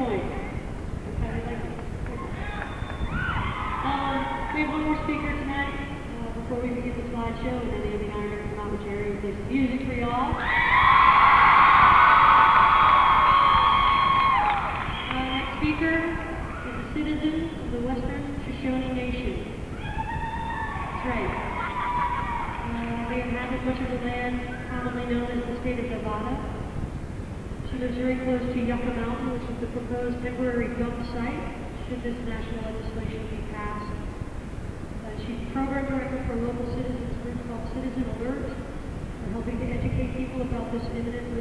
join. Okay, we have one more speaker tonight before we begin the slideshow, and then Andy and I are going to come out with Jerry and play some music for y'all. Next speaker is a citizen of the Western Shoshone Nation. That's right. They inhabit much of the land commonly known as the state of Nevada. She lives very close to Yucca Mountain, which is the proposed temporary dump site, should this national legislation be passed. She's program director for a local citizens group called Citizen Alert. We're helping to educate people about this imminent